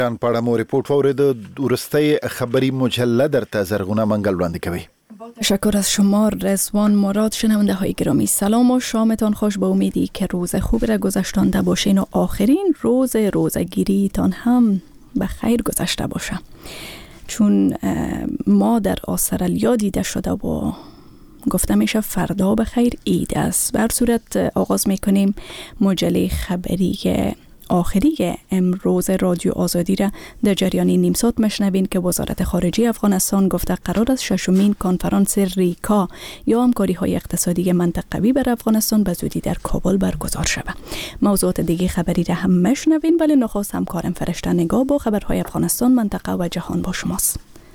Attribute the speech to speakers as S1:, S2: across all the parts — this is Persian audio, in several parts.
S1: په اړه مو ریپورت واورید. ورسته خبری مجله در زرغونه منگل وړاندې کوي.
S2: تشکر از شما رضوان مراد. شنونده های گرامی سلام و شامتان خوش. به امیدی که روز خوبی را گذشتانده باشین و آخرین روزگیری تان هم به خیر گذشته باشه. چون ما در استرالیا دیده شده و گفته میشه فردا به خیر عید است. بر صورت آغاز میکنیم مجله خبری آخری امروز رادیو آزادی را در جریان نیم ساعت مشنوین که وزارت خارجه افغانستان گفته قرار است ششمین کنفرانس ریکا یا همکاری های اقتصادی منطقوی بر افغانستان به زودی در کابل برگزار شود. موضوعات دیگه خبری را هم مشنوین، ولی نخست همکارم فرشته نگاه با خبرهای افغانستان، منطقه و جهان با شماست.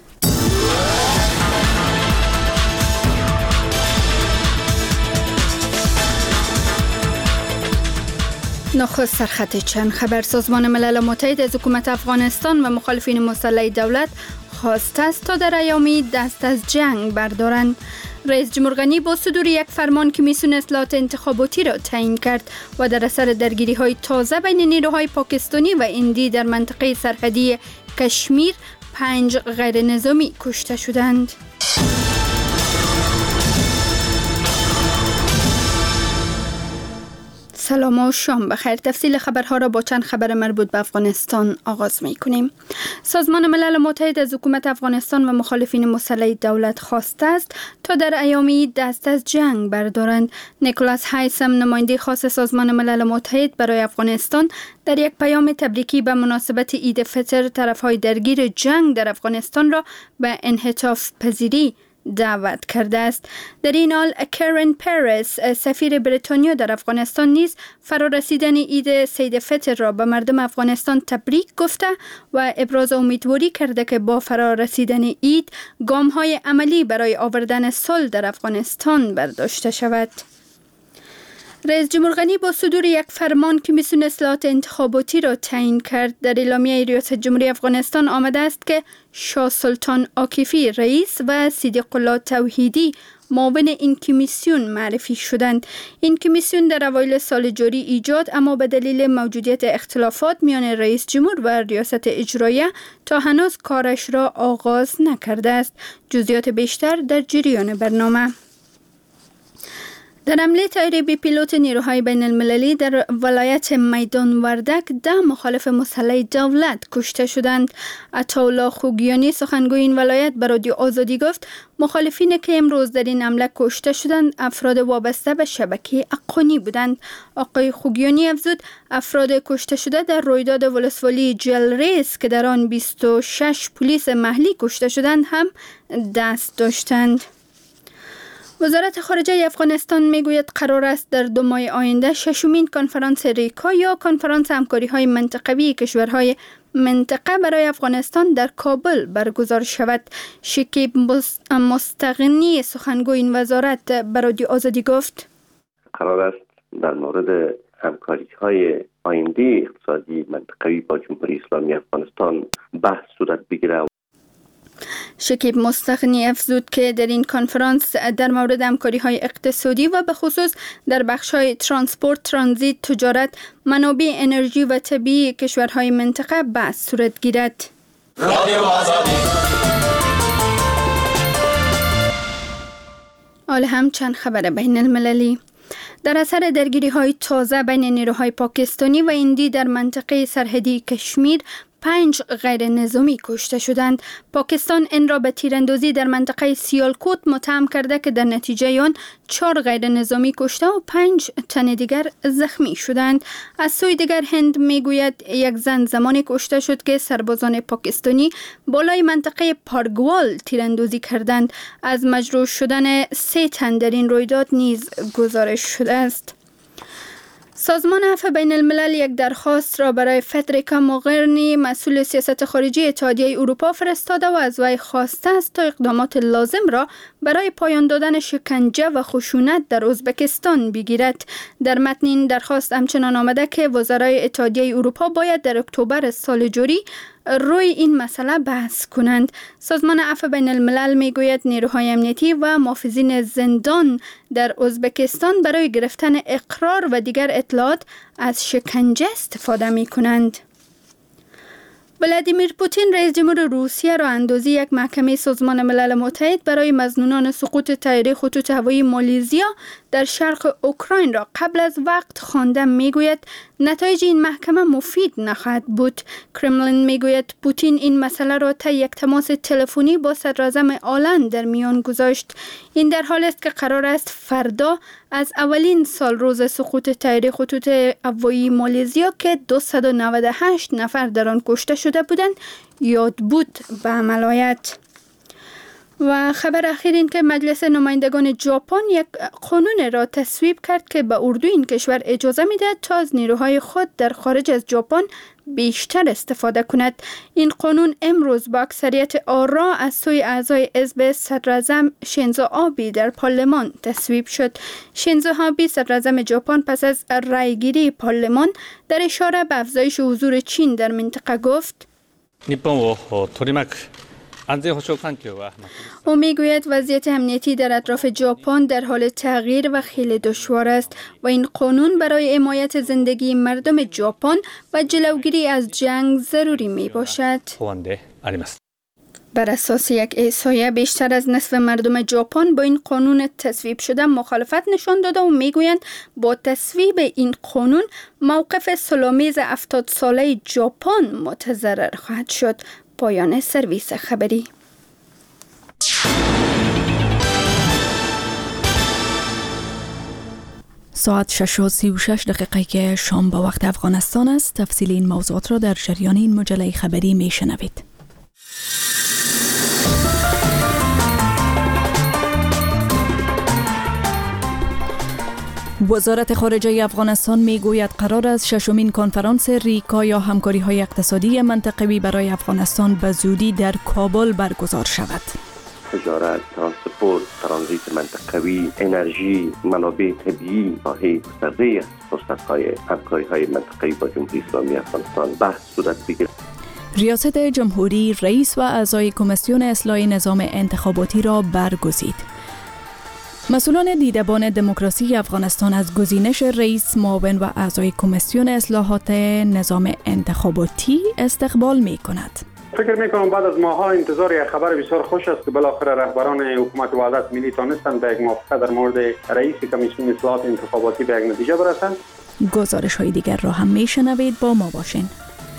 S3: نخست سرخط چند خبر. سازمان ملل متحد از حکومت افغانستان و مخالفین مسلح دولت خواسته است تا در ایامی دست از جنگ بردارند. رئیس جمهور غنی با صدور یک فرمان کمیسیون اصلاحات انتخاباتی را تعیین کرد و در اثر درگیری های تازه بین نیروهای پاکستانی و هندی در منطقه سرحدی کشمیر 5 غیر نظامی کشته شدند. سلام و شام بخیر. تفصیل خبرها را با چند خبر مربوط به افغانستان آغاز می کنیم. سازمان ملل متحد از حکومت افغانستان و مخالفین مسلح دولت خواسته است تا در ایامی دست از جنگ بردارند. نیکولاس هایسم، نماینده خاص سازمان ملل متحد برای افغانستان، در یک پیام تبریکی به مناسبت عید فطر طرفهای درگیر جنگ در افغانستان را به انعطاف پذیری دعوت کرده است. در این حال کرن پرس، سفیر بریتانیا در افغانستان، نیز فرارسیدن عید سید فطر را به مردم افغانستان تبریک گفته و ابراز امیدواری کرده که با فرارسیدن عید گام‌های عملی برای آوردن صلح در افغانستان برداشته شود. رئیس جمهور غنی با صدور یک فرمان کمیسیون اصلاحات انتخاباتی را تعیین کرد. در اعلامیه ریاست جمهوری افغانستان آمده است که شاه سلطان عاکفی رئیس و صدیق الله توحیدی معاون این کمیسیون معرفی شدند. این کمیسیون در اوایل سال جاری ایجاد، اما به دلیل موجودیت اختلافات میان رئیس جمهور و ریاست اجراییه تا هنوز کارش را آغاز نکرده است. جزئیات بیشتر در جریان برنامه. در حمله طیاره بی پیلوت نیروهای بین المللی در ولایت میدان وردک 10 مخالف مسلح دولت کشته شدند. عطاالله خوگیانی، سخنگوی این ولایت، به رادیو آزادی گفت مخالفین که امروز در این حمله کشته شدند افراد وابسته به شبکه حقانی بودند. آقای خوگیانی افزود افراد کشته شده در رویداد ولسوالی جلریس که در آن 26 پلیس محلی کشته شدند هم دست داشتند. وزارت خارجه افغانستان میگوید قرار است در 2 ماه آینده ششمین کنفرانس ریکا یا کنفرانس همکاری‌های منطقوی کشورهای منطقه برای افغانستان در کابل برگزار شود. شکیب مستغنی، سخنگوی این وزارت، به رادیو آزادی گفت
S4: قرار است در مورد همکاری‌های آینده اقتصادی منطقوی با جمهوری اسلامی افغانستان بحث صورت بگیرد.
S3: شکیب مستغنی افزود که در این کنفرانس در مورد همکاری‌های اقتصادی و به خصوص در بخش‌های ترانسپورت، ترانزیت، تجارت، منابع انرژی و طبیعی کشورهای منطقه بحث صورت گیرد. حال هم چند خبر بین المللی. در اثر درگیری‌های تازه بین نیروهای پاکستانی و هندی در منطقه سرحدی کشمیر 5 غیر نظامی کشته شدند. پاکستان این را به تیراندازی در منطقه سیالکوت متهم کرده که در نتیجه آن 4 غیر نظامی کشته و 5 تن دیگر زخمی شدند. از سوی دیگر هند میگوید یک زن زمانی کشته شد که سربازان پاکستانی بالای منطقه پارگوال تیراندازی کردند. از مجروح شدن 3 تن در این رویداد نیز گزارش شده است. سازمان عفو بین الملل یک درخواست را برای فدریکا موغرینی، مسئول سیاست خارجی اتحادیه اروپا، فرستاده و از وی خواسته است تا اقدامات لازم را برای پایان دادن شکنجه و خشونت در ازبکستان بگیرد. در متن این درخواست همچنان آمده که وزرای اتحادیه اروپا باید در اکتبر سال جاری روی این مسئله بحث کنند. سازمان عفو بین الملل میگوید نیروهای امنیتی و محافظین زندان در ازبکستان برای گرفتن اقرار و دیگر اطلاعات از شکنجه استفاده می کنند. ولادیمیر پوتین رئیس جمهور روسیه را اندازی یک محکمه سازمان ملل متحد برای مظنونان سقوط طیاره خطوط هوایی مالزیا در شرق اوکراین را قبل از وقت خوانده. میگوید نتایج این محکمه مفید نخواهد بود. کرملین میگوید پوتین این مسئله را طی یک تماس تلفنی با صدراعظم آلند در میان گذاشت. این در حالی است که قرار است فردا از اولین سال روز سقوط طیاره خطوط هوایی مالزیا که 298 نفر در آن کشته شده بودند یاد بود به عمل آید. و خبر اخیر این که مجلس نمایندگان ژاپن یک قانون را تصویب کرد که به اردو این کشور اجازه می‌دهد تا از نیروهای خود در خارج از ژاپن بیشتر استفاده کند. این قانون امروز با اکثریت آرا از سوی اعضای حزب صدراعظم شینزو آبی در پارلمان تصویب شد. شینزو آبی صدراعظم ژاپن پس از رأیگیری پارلمان در اشاره به افزایش حضور چین در منطقه گفت او میگوید وضعیت امنیتی در اطراف ژاپن در حال تغییر و خیلی دشوار است و این قانون برای حمایت زندگی مردم ژاپن و جلوگیری از جنگ ضروری می باشد. بر اساس یک احصایه بیشتر از نصف مردم ژاپن با این قانون تصویب شده مخالفت نشان داده و میگویند با تصویب این قانون موقف صلح‌آمیز 70 ساله ژاپن متضرر خواهد شد. پایان سرویس خبری.
S2: ساعت 6:36 که شام با وقت افغانستان است. تفصیل این موضوعات را در جریان این مجله خبری میشنوید. وزارت خارجه افغانستان میگوید قرار است ششمین کنفرانس ریکا یا همکاری‌های اقتصادی منطقوی برای افغانستان به زودی در کابل برگزار شود.
S4: تجارت، ترانسپورت، ترانزیت منطقوی، انرژی، منابع طبیعی، راهی گسترده فرصت‌های همکاری‌های منطقوی با جمهوری اسلامی افغانستان بحث صورت بگیرد.
S2: ریاست جمهوری رئیس و اعضای کمیسیون اصلاح نظام انتخاباتی را برگزید. مسئولان دیدبان دموکراسی افغانستان از گزینش رئیس، معاون و اعضای کمیسیون اصلاحات نظام انتخاباتی استقبال می کند.
S5: فکر میکنم بعد از ماها انتظار یک خبر بسیار خوش است که بالاخره رهبران حکومت وحدت ملی تانستند به یک موافقه در مورد رئیس کمیسیون اصلاحات انتخاباتی به یک نتیجه برسند.
S2: گزارش های دیگر را هم میشنوید، با ما باشین.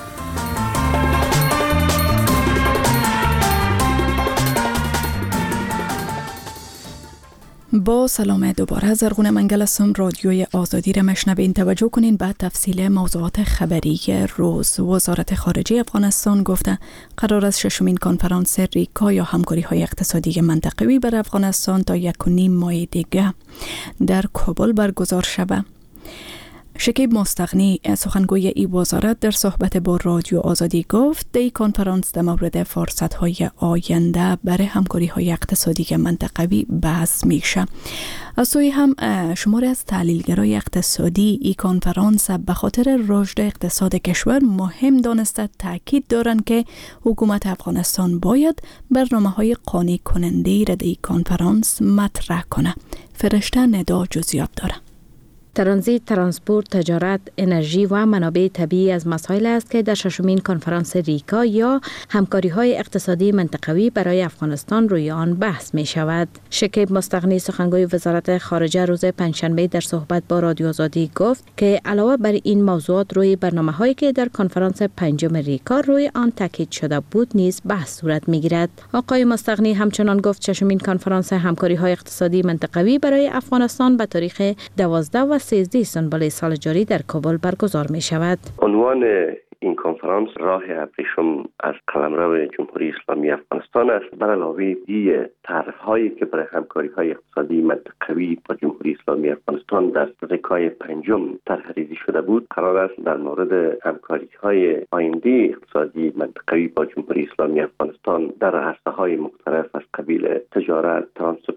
S2: با سلام دوباره، زرغون منگل هستم. رادیوی آزادی را مشنوین. توجه کنین به تفصیل موضوعات خبری روز. وزارت خارجه افغانستان گفته قرار است ششمین کنفرانس ریکا یا همکاری‌های اقتصادی منطقوی بر افغانستان تا 1.5 ماه دیگه در کابل برگزار شود. شکیب مستغنی سخنگوی ای وزارت در صحبت با رادیو آزادی گفت این کنفرانس در مورد فرصت‌های آینده برای همکاری‌های اقتصادی منطقوی بحث میشه. از سوی هم شماری از تحلیلگرای اقتصادی این کنفرانس به خاطر رشد اقتصاد کشور مهم دانسته تاکید دارند که حکومت افغانستان باید برنامه‌های قانع کننده را در این کنفرانس مطرح کنه. فرشته ندا جزئیات داره.
S6: ترانزیت، ترانسپورت، تجارت، انرژی و منابع طبیعی از مسائل است که در ششمین کنفرانس ریکا یا همکاری‌های اقتصادی منطقوی برای افغانستان روی آن بحث می شود. شکیب مستغنی سخنگوی وزارت خارجه روز پنجشنبه در صحبت با رادیو آزادی گفت که علاوه بر این موضوعات روی برنامه‌هایی که در کنفرانس پنجم ریکا روی آن تاکید شده بود نیز بحث صورت می‌گیرد. آقای مستغنی همچنان گفت ششمین کنفرانس همکاری‌های اقتصادی منطقوی برای افغانستان به تاریخ 12 و 13 سنبل سال جاری در کابل برگزار می شود.
S4: عنوان این کنفرانس راه ابریشم از قلمرو جمهوری اسلامی افغانستان است. بر علاوه دیگر طرح‌هایی که برای همکاری‌های اقتصادی منطقوی با جمهوری اسلامی افغانستان در ریکای پنجم طرح‌ریزی شده بود، قرار است در مورد همکاری‌های آینده اقتصادی منطقوی با جمهوری اسلامی افغانستان در عرصه‌های مختلف از قبیل تجارت، ترانسپورت،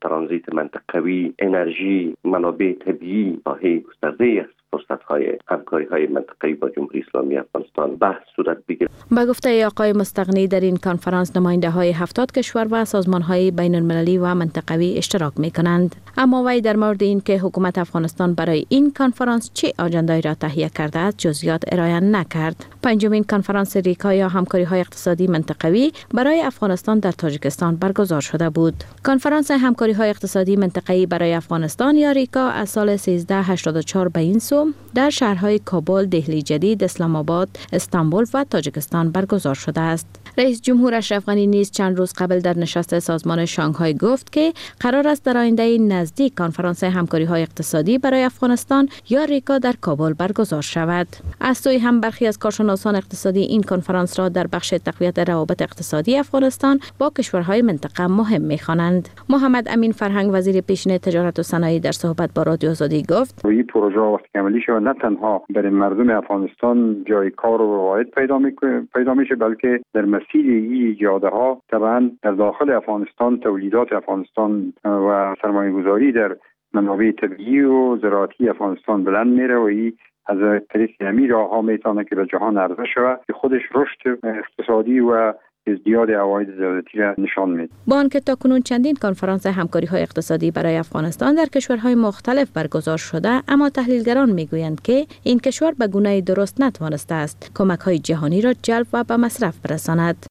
S4: ترانزیت منطقوی، انرژی، منابع طبیعی، ساحه گسترده است. فرصت‌های همکاری‌های منطقه‌ای با جمهوری اسلامی افغانستان بحث صورت بگیرد.
S6: به گفته آقای مستغنی در این کنفرانس نماینده‌های 70 کشور و سازمان‌های بین‌المللی و منطقوی اشتراک می‌کنند. اما وی در مورد این که حکومت افغانستان برای این کنفرانس چه آجنده‌ای را تهیه کرده است جزئیات ارائه نکرد. پنجمین کنفرانس ریکا یا همکاری‌های اقتصادی منطقوی برای افغانستان در تاجیکستان برگزار شده بود. کنفرانس همکاری‌های اقتصادی منطقه‌ای برای افغانستان یا ریکا از سال 1384 به این سو در شهرهای کابل، دهلی جدید، اسلام آباد، استانبول و تاجیکستان برگزار شده است. رئیس جمهور اشرف غنی نیز چند روز قبل در نشست سازمان شانگهای گفت که قرار است در آینده نزدیک کنفرانس همکاری‌های اقتصادی برای افغانستان یا ریکا در کابل برگزار شود. از سوی هم برخی از کارشناسان اقتصادی این کنفرانس را در بخش تقویت روابط اقتصادی افغانستان با کشورهای منطقه مهم می‌خوانند. محمد امین فرهنگ وزیر پیشین تجارت و صنایع در صحبت با رادیو آزادی گفت:
S5: این پروژه وقتی عملی شود نه تنها برای مردم افغانستان جای کار و روایت پیدا میشه، بلکه در مسیر این ایجاده ها طبعا در داخل افغانستان تولیدات افغانستان و سرمایه‌گذاری در منابع طبیعی و زراعتی افغانستان بلند میره و این از طریق همین راه ها میتونه که به جهان عرضه شود که خودش رشد اقتصادی و ازدیاد عواید زیادتی را نشان میده.
S6: با آنکه تاکنون چندین کنفرانس همکاری‌های اقتصادی برای افغانستان در کشورهای مختلف برگزار شده، اما تحلیلگران میگویند که این کشور به گونه درست نتوانسته است کمک‌های جهانی را جلب و به مصرف برساند.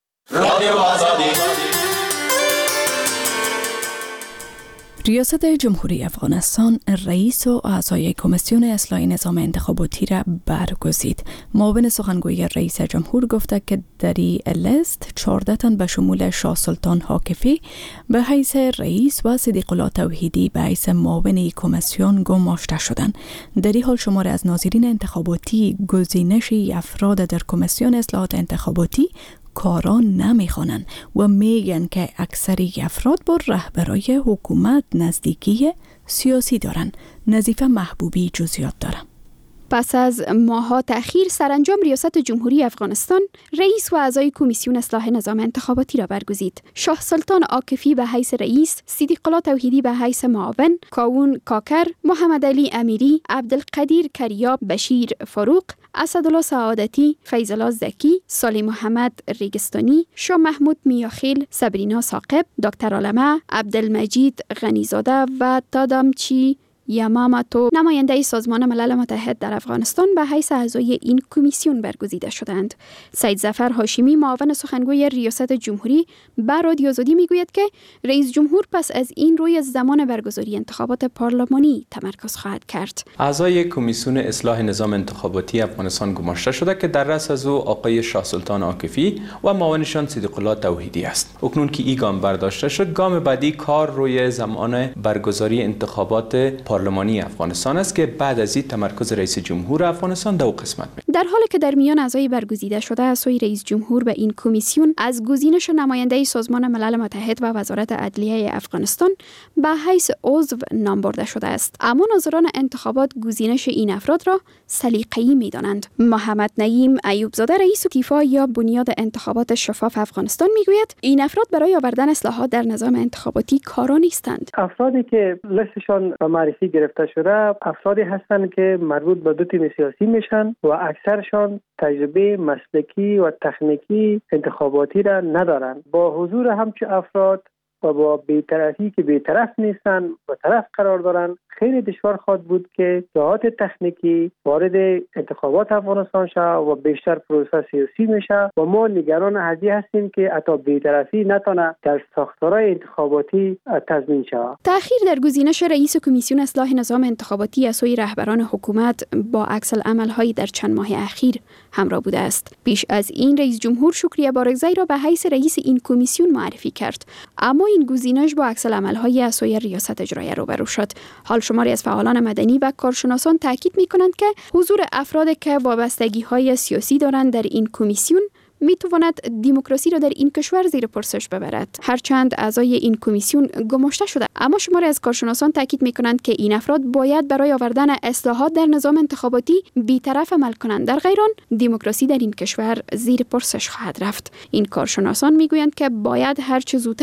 S2: ریاست جمهوری افغانستان رئیس و اعضای کمیسیون اصلاح نظام انتخاباتی را برگزید. معاون سخنگوی رئیس جمهور گفته که در این لیست 14 تن به شمول شاه سلطان حاکفی به حیث رئیس و صدیق الله توحیدی به حیث معاون کمیسیون گماشته شدند. در این حال شمار از ناظرین انتخاباتی گزینش افراد در کمیسیون اصلاحات انتخاباتی کاران نمیخوانند و میگن که اکثری افراد با رهبرای حکومت نزدیکی سیاسی دارند. نظیفه محبوبی جزئیات دارند.
S3: پس از ماه‌ها تأخیر سرانجام ریاست جمهوری افغانستان رئیس و اعضای کمیسیون اصلاح نظام انتخاباتی را برگزید. شاه سلطان عاکفی به حیث رئیس، صدیق الله توحیدی به حیث معاون، کاوون کاکر، محمد علی امیری، عبدالقدیر کریاب، بشیر فاروق، اسدالله سعادتی، فیض الله زکی، صالح محمد ریگستانی، شاه محمود میاخیل، صبرینا ثاقب، دکتر علمه، عبدالمجید غنیزاده و تادامچی یاماماتو نماینده سازمان ملل متحد در افغانستان به حیث اعضای این کمیسیون برگزیده شدند. سید ظفر هاشمی معاون سخنگوی ریاست جمهوری به رادیو آزادی میگوید که رئیس جمهور پس از این روی زمان برگزاری انتخابات پارلمانی تمرکز خواهد کرد.
S7: اعضای کمیسیون اصلاح نظام انتخاباتی افغانستان گماشته شده که در رأس از او آقای شاه سلطان عاکفی و معاونشان صدیق الله توحیدی است. اکنون که این گام برداشته شد، گام بعدی کار روی زمان برگزاری انتخابات پارلمانی افغانستان است که بعد از این تمرکز رئیس جمهور افغانستان دو قسمت می.
S3: در حالی که در میان اعضای برگزیده شده از سوی رئیس جمهور به این کمیسیون از گزینش نماینده سازمان ملل متحد و وزارت عدلیه افغانستان به حیث عضو نام برده شده است، اما ناظران انتخابات گزینش این افراد را سلیقه‌ای می‌دانند. محمد نعیم ایوبزاده رئیس کیفا یا بنیاد انتخابات شفاف افغانستان میگوید این افراد برای آوردن اصلاحات در نظام انتخاباتی کارا نیستند.
S8: افرادی که لیستشان به معرفی گرفته شده افرادی هستند که مربوط به دو تیم سیاسی میشن و اکثرشان تجربه مسلکی و تکنیکی انتخاباتی را ندارند. با حضور همچون افراد و با بی‌طرفی که بی‌طرف نیستن و طرف قرار دارن، خیلی دشوار خواهد بود که جهات تکنیکی وارد انتخابات افغانستان شود و بیشتر پروسه سیاسی میشه و ما نگران هدی هستیم که حتی بی‌طرفی نتونه در ساختارهای انتخاباتی تضمین شود.
S3: تأخیر در گزینش رئیس کمیسیون اصلاح نظام انتخاباتی از سوی رهبران حکومت با عکس العمل‌های در چند ماه اخیر همراه بوده است. پیش از این رئیس جمهور شکریه بارگزی را به حیث رئیس این کمیسیون معرفی کرد، اما این گزینش با عکس العمل‌های از سوی ریاست اجراییه روبرو شد. حال شماری از فعالان مدنی و کارشناسان تاکید می‌کنند که حضور افرادی که وابستگی‌های سیاسی دارند در این کمیسیون میتواند دموکراسی را در این کشور زیر پرسش ببرد. هرچند اعضای این کمیسیون گماشته شده، اما شماری از کارشناسان تاکید می‌کنند که این افراد باید برای آوردن اصلاحات در نظام انتخاباتی بی‌طرف عمل کنند. در غیر آن دموکراسی در این کشور زیر پرسش خواهد رفت. این کارشناسان میگویند که باید هر چه زودتر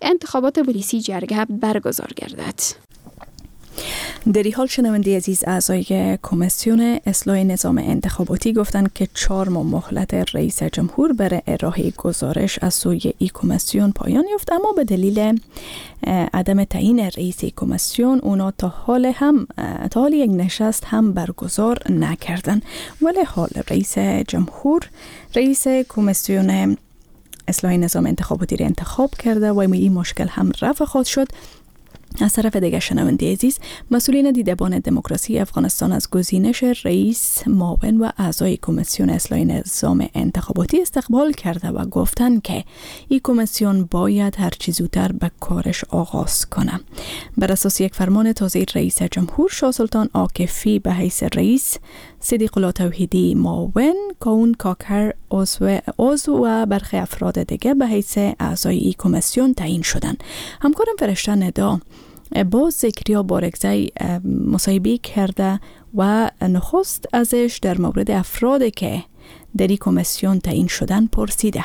S3: انتخابات پلیسی جرگه برگزار گردد.
S2: در این حال شنونده عزیز، اعضای کمیسیون اصلاح نظام انتخاباتی گفتند که 4 ماه مهلت رئیس جمهور برای ارائه گزارش از سوی این کمیسیون پایان یافت، اما به دلیل عدم تعیین رئیس کمیسیون اونا تا حال یک نشست هم برگزار نکردن. ولی حال رئیس کمیسیون اصلاح نظام انتخاباتی را انتخاب کرده و این مشکل هم رفع خواهد شد. از طرف دیگر شنونده عزیز، مسئولین دیدبان دموکراسی افغانستان از گزینش رئیس، معاون و اعضای کمیسیون اصلاح نظام انتخاباتی استقبال کرده و گفتند که این کمیسیون باید هر چه زودتر به کارش آغاز کنه. بر اساس یک فرمان تازه رئیس جمهور شاه سلطان عاکفی به حیث رئیس، صدیق الله توحیدی معاون، کاون کاکر عضو و برخی افراد دیگه به حیث اعضای این کمیسیون تعیین شدند. همکارم فرشته ندا با زکریا بارگزی مصاحبه کرده و نخست ازش در مورد افرادی که در این کمیسیون تعیین شدن پرسیده.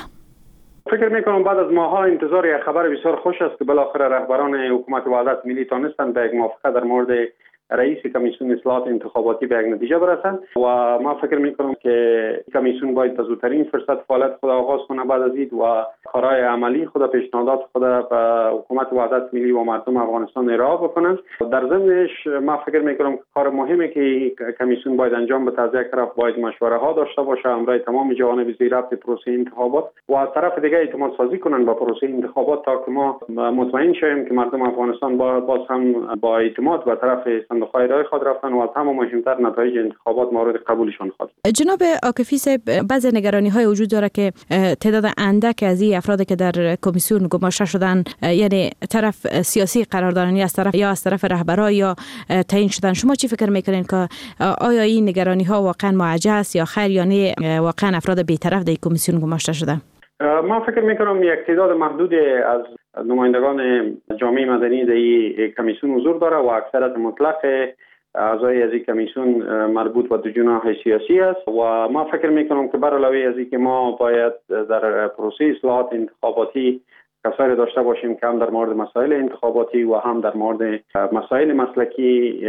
S9: فکر میکنم بعد از ماها انتظار یک خبر بسیار خوش است که بالاخره رهبران حکومت وحدت ملی تانستند به یک موافقه در مورد رئیس کمیسیون اصلاحات انتخاباتی به یک نتیجه برسند و ما فکر میکنم که کمیسیون باید به زودترین فرصت فعالیت خود آغاز کنه بعد از این و کارهای عملی خود، پیشنهادات خود به حکومت وحدت ملی و مردم افغانستان ارائه بکنند. در ضمنش ما فکر میکنم که کار مهمی که کمیسیون باید انجام بده، از یک طرف باید مشوره ها داشته باشه همراه تمام جوانب زیر ربط پروسه انتخابات و از طرف دیگه اعتماد سازی کنند با پروسه انتخابات تا که ما مطمئن شویم که مردم افغانستان باز هم با اعتماد به طرف صندوق‌های رای خود رفتن و از همه مهمتر نتایج انتخابات مورد قبولشان خواهد.
S6: جناب عاکفی صاحب، بعضی نگرانی‌های وجود داره که تعداد اندک از این افرادی که در کمیسیون گماشته شدن، یعنی طرف سیاسی قرار دارن یا از طرف رهبران یا تعیین شدن. شما چی فکر میکنین که آیا این نگرانی‌ها واقعا معجزه است یا خیر، یعنی واقعا افراد بی‌طرف در کمیسیون گماشته شدن؟
S9: ما فکر میکنم یک تعداد محدود از نمایندگان جامعه مدنی در این کمیسیون حضور داره و اکثریت مطلق اعضای از این کمیسیون مربوط به دو جناح سیاسی است و ما فکر میکنم که بر علاوه از این که ما باید در پروسه اصلاحات انتخاباتی کسایی داشته باشیم که هم در مورد مسائل انتخاباتی و هم در مورد مسائل مسلکی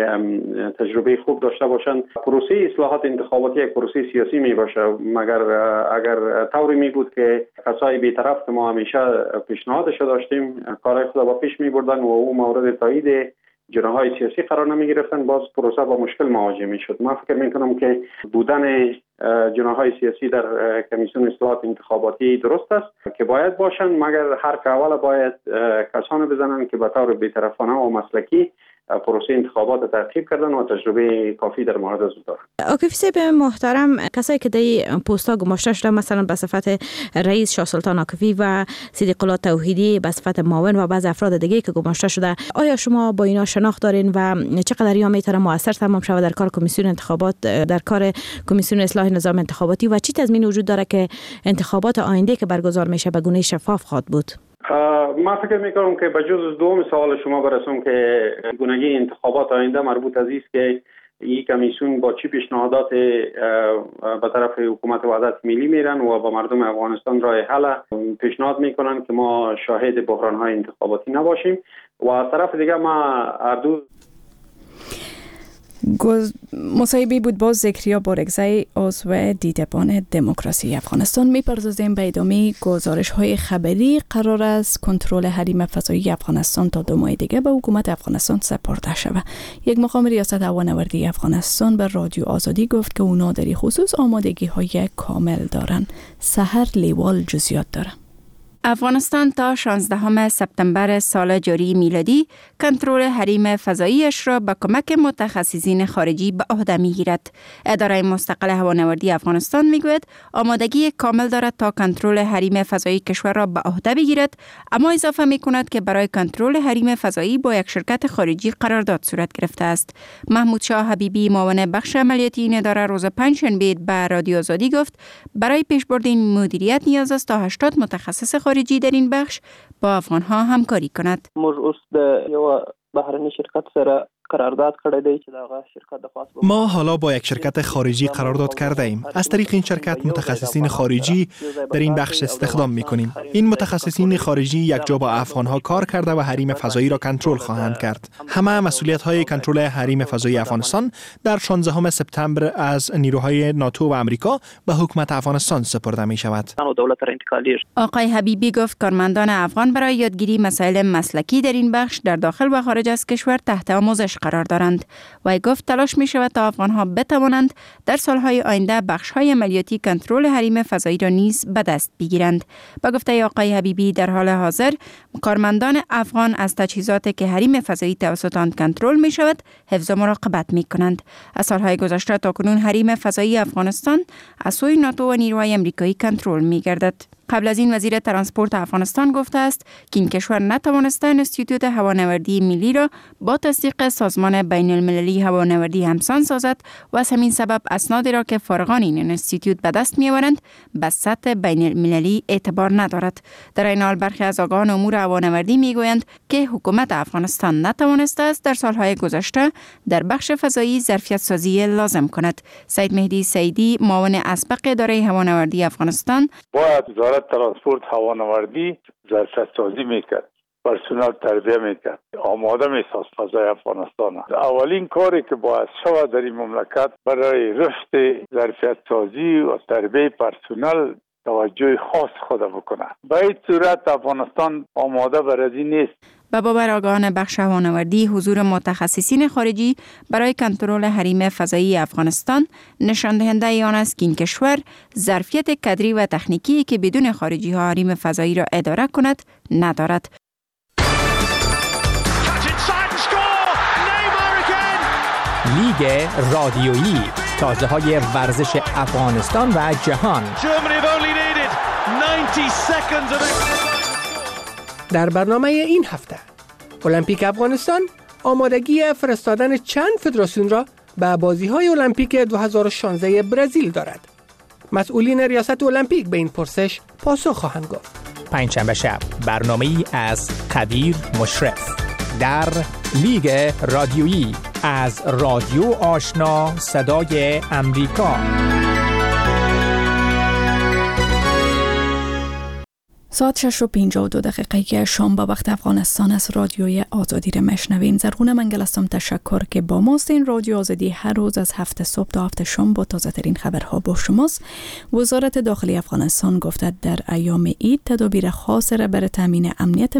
S9: تجربه خوب داشته باشند. پروسه اصلاحات انتخاباتی یک پروسه سیاسی می باشه، مگر اگر طوری می بود که کسای بی‌طرف که ما همیشه پیشنهادش داشتیم کارهای خود با پیش می بردن و او مورد تایید جناح‌های سیاسی قرار نمی گرفتن، باز پروسه با مشکل مواجه می شد. من فکر می کنم که بودن جناح‌های سیاسی در کمیسیون اصلاحات انتخاباتی درست است که باید باشند، مگر هر که اول باید کسانی بزنند که به طور بی‌طرفانه و مسلکی پروسه انتخابات تعقیب کردن و تجربه کافی در مورد از دارند.
S6: عاکفی صاحب محترم، کسایی که در پست‌ها گماشته شدن، مثلا به صفت رئیس شاه سلطان عاکفی و صدیق الله توحیدی به صفت معاون و بعض افراد دیگه که گماشته شده، آیا شما با اینا شناخت دارین و چقدر اینا میتونه موثر تمام شود در کار کمیسیون انتخابات، در کار کمیسیون اصلاح نظام انتخاباتی و چی تضمین وجود داره که انتخابات آینده که برگزار میشه به گونه شفاف خواهد بود؟
S9: ما فکر میکنم که به جز دوم سوال شما برسم که گونگی انتخابات آینده مربوط است که این کمیسیون با چی پیشنهادات به طرف حکومت وحدت ملی میرن و با مردم افغانستان راه حل پیشنهاد میکنن که ما شاهد بحران‌های انتخاباتی نباشیم و از طرف دیگه ما اردو
S2: مصاحبه بود با زکریا بارگزی عضو دیدبان دموکراسی افغانستان. میپردازیم به ادامه گزارش‌های خبری. قرار است کنترل حریم فضایی افغانستان تا 2 ماه دیگه به حکومت افغانستان سپرده شود. یک مقام ریاست هوانوردی افغانستان به رادیو آزادی گفت که اونا در این خصوص آمادگی‌های کامل دارن. سحر لیوال جزئیات داره.
S10: افغانستان تا 16 سپتامبر سال جاری میلادی کنترل حریم فضاییش را به کمک متخصصین خارجی به عهده میگیرد. اداره مستقل هوانوردی افغانستان میگوید آمادگی کامل دارد تا کنترل حریم فضایی کشور را به عهده بگیرد، اما اضافه میکند که برای کنترل حریم فضایی با یک شرکت خارجی قرارداد صورت گرفته است. محمود شاه حبیبی معاون بخش عملیاتی این اداره روز پنجشنبه به رادیو آزادی گفت برای پیشبرد این مدیریت نیاز است تا 80 متخصص خارجی در این بخش با افغان‌ها همکاری کند.
S11: موږ اوس د یو بهرني شرکت سره
S8: قرارداد کړی دی چې دغه شرکت د خاص
S11: ما حالا با یک شرکت خارجی قرارداد کرده ایم. از طریق این شرکت متخصصین خارجی در این بخش استخدام می‌کنیم. این متخصصین خارجی یک جا با افغان‌ها کار کرده و حریم فضایی را کنترل خواهند کرد. همه مسئولیت‌های کنترل حریم فضایی افغانستان در 16 سپتامبر از نیروهای ناتو و آمریکا به حکومت افغانستان سپرده می‌شود.
S10: آقای حبیبی گفت کارمندان افغان برای یادگیری مسائل مسلکی در این بخش در داخل و خارج از کشور تحت آموزش قرار دارند. و گفت تلاش می شود تا افغانها بتوانند در سالهای آینده بخش‌های عملیاتی کنترل حریم فضایی را نیز به دست بگیرند. با گفته آقای حبیبی در حال حاضر کارمندان افغان از تجهیزاتی که حریم فضایی توسط آن کنترل می شود حفظ و مراقبت می کنند. از سالهای گذشته تا کنون حریم فضایی افغانستان از سوی ناتو و نیروهای آمریکایی کنترل می گردد. قبل از این وزیر ترانسپورت افغانستان گفته است که این کشور نتوانسته انستیتوت هوانوردی ملی را با تصدیق سازمان بین المللی هوانوردی همسان سازد و از همین سبب اسنادی را که فارغان این انستیتوت به دست می‌آورند به سطح بین المللی اعتبار ندارد. در این حال برخی از آگاهان امور هوانوردی می‌گویند که حکومت افغانستان نتوانسته است در سالهای گذشته در بخش فضایی ظرفیت سازی لازم کند. سید مهدی سیدی معاون اسبق اداره هوانوردی افغانستان
S12: وزارت ترانسپورت هوانوردی ظرفیت سازی میکرد، پرسنل تربیه میکرد، آماده میساز فضای افغانستان. اولین کاری که باید شود در این مملکت برای رشد ظرفیت سازی و تربیه پرسنل توجه خاص خود بکنه. به این صورت افغانستان آماده برای نیست.
S10: به باور آگاهان بخش هوانوردی حضور متخصصین خارجی برای کنترل حریم فضایی افغانستان نشان دهنده آن است که این کشور ظرفیت کادری و تکنیکی که بدون خارجی ها حریم فضایی را اداره کند ندارد.
S13: لیگ رادیویی، تازه های ورزش افغانستان و جهان. در برنامه این هفته المپیک افغانستان آمادگی فرستادن چند فدراسیون را به بازی‌های المپیک 2016 برزیل دارد. مسئولین ریاست المپیک به این پرسش پاسخ خواهند گفت. پنجشنبه شب برنامه‌ای از قدیر مشرف در لیگ رادیویی از رادیو آشنا صدای امریکا.
S2: ساعت 6:52 شام به وقت افغانستان از رادیوی آزادی را میشنوین. زرغونه منگل هستم. تشکر که با ماست. این رادیو آزادی هر روز از 7 صبح تا 7 شام با تازه ترین خبرها با شماست. وزارت داخلی افغانستان گفته در ایام عید تدابیر خاص را برای تامین امنیت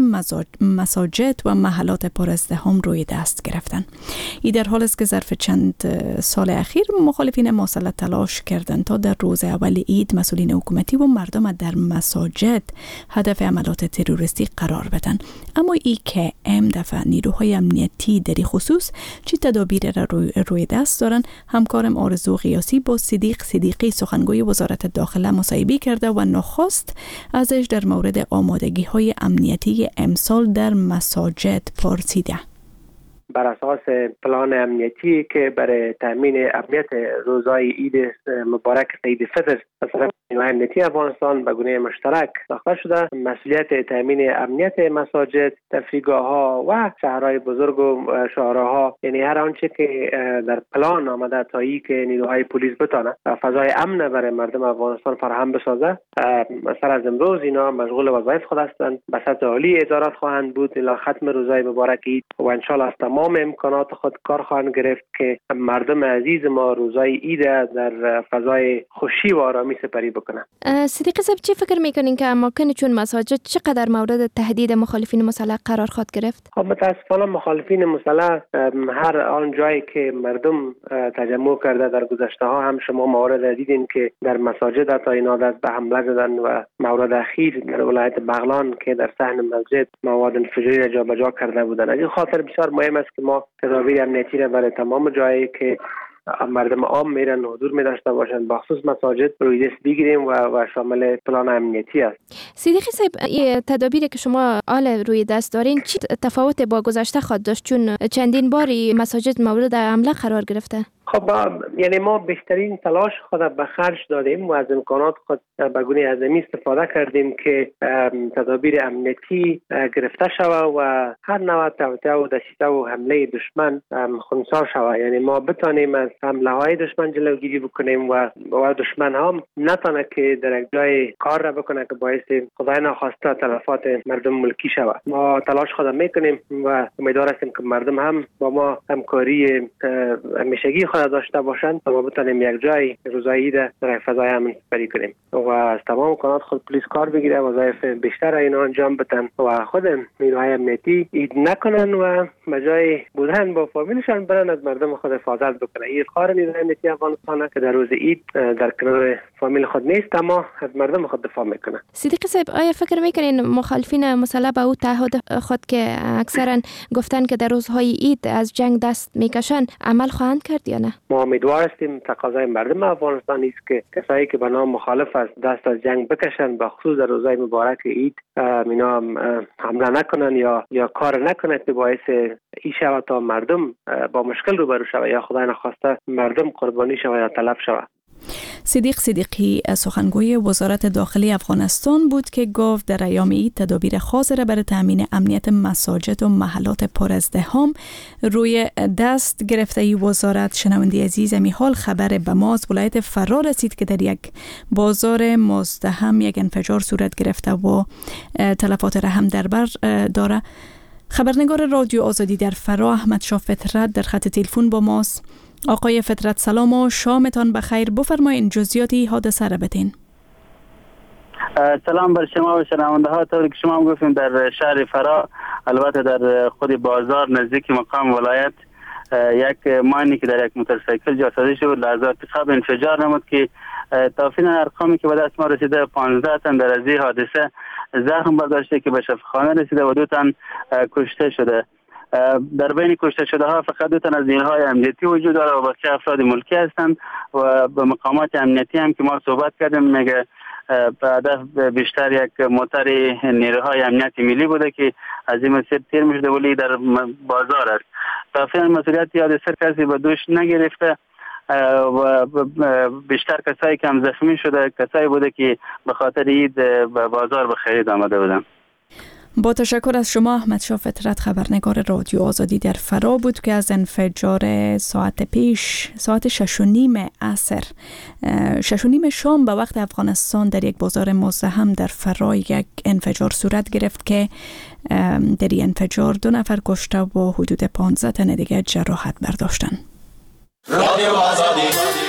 S2: مساجد و محلات پرازدحام روی دست گرفتن. این در حالی است که ظرف چند سال اخیر مخالفین مسلح تلاش کردند تا در روز اول عید مسئولین حکومتی و مردم در مساجد هدف عملات تروریستی قرار بدن. اما ای که دفعه نیروهای امنیتی در خصوص چی تدابیر را روی دست دارن، همکارم آرزو قیاسی با صدیقی سخنگوی وزارت داخله مصاحبه کرده و نخست ازش در مورد آمادگی های امنیتی امسال در مساجد پرسیده.
S8: بر اساس پلان امنیتی که برای تامین امنیت روزهای عید مبارک عید فطر از طرف نیروهای امنیتی افغانستان به گونه مشترک ساخته شده، مسئولیت تامین امنیت مساجد، تفریحگاه‌ها و شهرهای بزرگ و شهرها، یعنی هر آنچه که در پلان آمده تا ای که نیروهای پلیس بتانه فضای امن برای مردم افغانستان فراهم بسازه، سر از امروز اینا مشغول وظایف خود هستند. به سطح عالی ادارات خواهند بود الی ختم روزهای مبارک عید و ان شاء الله از تمام امکانات خود کار خواهند گرفت که مردم عزیز ما روزهای عید در فضای خوشی و آرامی سپری بکنن.
S14: صدیقی صاحب چی فکر میکنین که اماکن چون مساجد چقدر مورد تهدید مخالفین مسلح قرار خواهد گرفت؟
S8: خب متاسفانه مخالفین مسلح هر آن جایی که مردم تجمع کرده در گذشته ها هم شما موارد دیدین که در مساجد تا اینا دست به حمله زدن و مورد اخیر در ولایت بغلان که در صحن مسجد مواد انفجاری را جابجا کرده بودند. از این خاطر بسیار مهم است که ما تدابیر امنیتی را برای تمام جایی که مردم عام میرن حضور می داشته باشند بخصوص مساجد روی دست بگیریم و شامل پلان امنیتی است.
S14: صدیقی صاحب، تدابیری که شما روی دست دارین چی تفاوت با گذشته خواهد داشت، چون چندین باری مساجد مورد حمله قرار گرفته؟
S8: خب یعنی ما بیشترین تلاش خود به خرج دادیم و از امکانات خود به گونه اعظمی استفاده کردیم که تدابیر امنیتی گرفته شود و هر نوع توطئه و دسیسه و حمله دشمن خنثی شود. یعنی ما بتانیم از حمله های دشمن جلوگیری بکنیم و دشمن هم نتونه که در یک جای کار را بکنه که باعث خدای ناخواسته تلفات مردم ملکی شود. ما تلاش خود میکنیم و امیدوار هستیم که مردم هم با ما همکاری همیشگی خود داشته باشند تا ما بتانیم یک جای روزایی در فضای امن سپری کنیم و از تمام امکانات خود پلیس کار بگیره، وظایف بیشتر اینا انجام بدن و خود نیروهای امنیتی اید نکنن و بجای بودن با فامیلشان برن از مردم خود حفاظت بکنن. این کار نیروهای امنیتی افغانستان که در روز عید در کنار فامیل خود نیست اما از مردم خود دفاع میکنه.
S14: صدیق صاحب، آیا فکر میکنین مخالفین مسلح به او تعهد خود که اکثرا گفتن که در روزهای عید از جنگ دست میکشن عمل خواهند کرد یا نه؟
S8: ما امیدوار هستیم تقاضای مردم افغانستان است که کسایی که به نام مخالف است دست از جنگ بکشن، به خصوص در روزهای مبارک عید اینا حمله نکنن یا کار نکنن که باعث این شود تا مردم با مشکل روبرو شود یا خدای نخواسته مردم قربانی شود یا تلف شود.
S2: صدیق صدیقی سخنگوی وزارت داخلی افغانستان بود که گفت در ایام عید تدابیر خاص را برای تامین امنیت مساجد و محلات پر ازدحام روی دست گرفته. ای وزارت شنونده عزیز می حال خبر به ما از ولایت فرا رسید که در یک بازار مزدحم یک انفجار صورت گرفته و تلفات را هم در بر داره. خبرنگار رادیو آزادی در فرا احمد شاه فطرت در خط تلفن با ماست. آقای فطرت سلام و شامتان بخیر. بفرمایید جزئیاتی حادثه را بتین.
S15: سلام بر شما و شنونده ها. طوری که شما هم گفتیم در شهر فرا، البته در خود بازار نزدیک مقام ولایت، یک ماینی که در یک موتورسیکل جاسازی شد لحظات انتخاب انفجار نمود که تا فین ارقامی که به دست ما رسیده 15 تن در از این حادثه زخم برداشته که به شفاخانه رسیده و 2 تن کشته شده. در بین کشته شده ها فقط 2 تن از نیروهای امنیتی وجود داره و بقیه افراد ملکی هستند و به مقامات امنیتی هم که ما صحبت کردیم میگه به هدف بیشتر یک موتر نیروهای امنیتی ملی بوده که از این مسیر تیر میشده ولی در بازار است. تا فعلا مسئولیت حادثه کسی به دوش نگرفته و بیشتر کسایی که هم زخمی شده کسایی بوده که به خاطر عید به بازار به خرید آمده بودن.
S2: با تشکر از شما احمد شاه فطرت، خبرنگار رادیو آزادی در فرا بود که از انفجار ساعت 6:30 عصر 6:30 شام به وقت افغانستان در یک بازار مزدحم در فرا یک انفجار صورت گرفت که در این انفجار 2 نفر کشته و حدود 15 تن دیگر جراحت برداشتند. رادیو آزادی.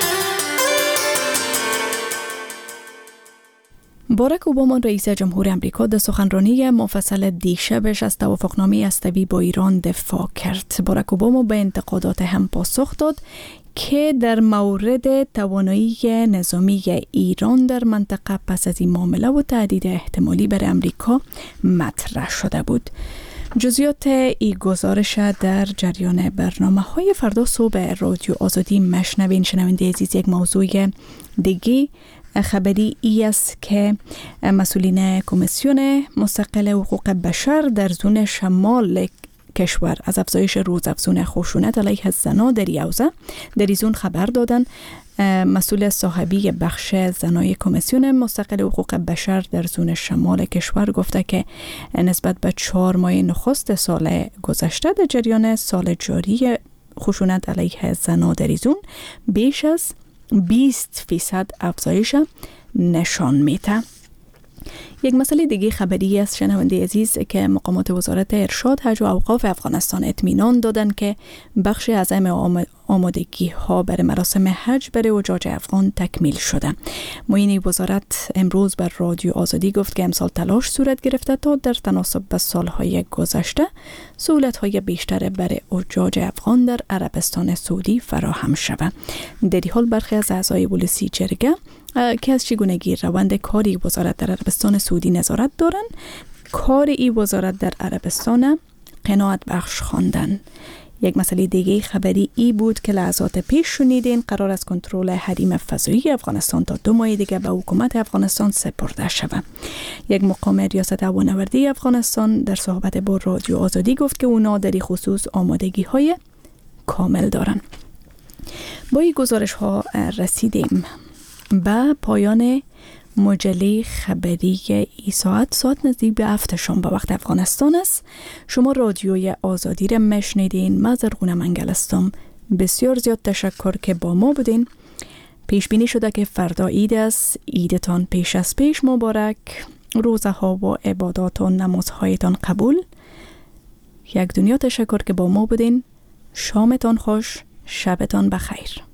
S2: باراک اوباما رئیس جمهور امریکا در سخنرانی مفصل دیشبش از توافقنامه هسته‌ای با ایران دفاع کرد. باراک اوباما به انتقادات هم پاسخ داد که در مورد توانایی نظامی ایران در منطقه پس از این معامله و تهدید احتمالی بر امریکا مطرح شده بود. جزئیات این گزارش در جریان برنامه‌های فردا صبح رادیو آزادی مشنوین. شنونده عزیز، یک موضوع دیگه خبری ای است که مسئولین کمیسیون مستقل حقوق بشر در زون شمال کشور از افزایش روزافزون خشونت علیه زنان در یوزه در زون خبر دادن. مسئول صاحبی بخش زنای کمیسیون مستقل حقوق بشر در زون شمال کشور گفته که نسبت به 4 ماه نخست سال گذشته در جریان سال جاری خشونت علیه زنان در زون بیش از 20% افزایش نشان میده. یک مسئله دیگه خبری است شنونده عزیز که مقامات وزارت ارشاد حج و اوقاف افغانستان اطمینان دادند که بخش اعظم آمادگی ها برای مراسم حج برای حجاج افغان تکمیل شده. معین وزارت امروز بر رادیو آزادی گفت که امسال تلاش صورت گرفته تا در تناسب به سالهای گذشته سهولت‌های بیشتر برای حجاج افغان در عربستان سعودی فراهم شود. در این حال برخی از اعضای ولسی جرگه که از چگونگی روند کاری وزارت در عربستان سعودی نظارت دارند، کار این وزارت در عربستان قناعت بخش خواندند. یک مسئله دیگه خبری ای بود که لحظات پیش شنیدین قرار از کنترل حریم فضایی افغانستان تا 2 ماه دیگه به حکومت افغانستان سپرده شود. یک مقام ریاست هوانوردی افغانستان در صحبت با رادیو آزادی گفت که اونا در این خصوص آمادگی های کامل دارن. با این گزارش ها رسیدیم به پایان مجله خبری ای ساعت نزدیک به 7 شام به وقت افغانستان است. شما رادیوی آزادی را مشنیدین. من زرغونه منگل هستم. بسیار زیاد تشکر که با ما بودین. پیش بینی شده که فردا عید است. عیدتان پیش از پیش مبارک. روزه ها و عبادات و نمازهایتان قبول. یک دنیا تشکر که با ما بودین. شامتان خوش، شبتان بخیر.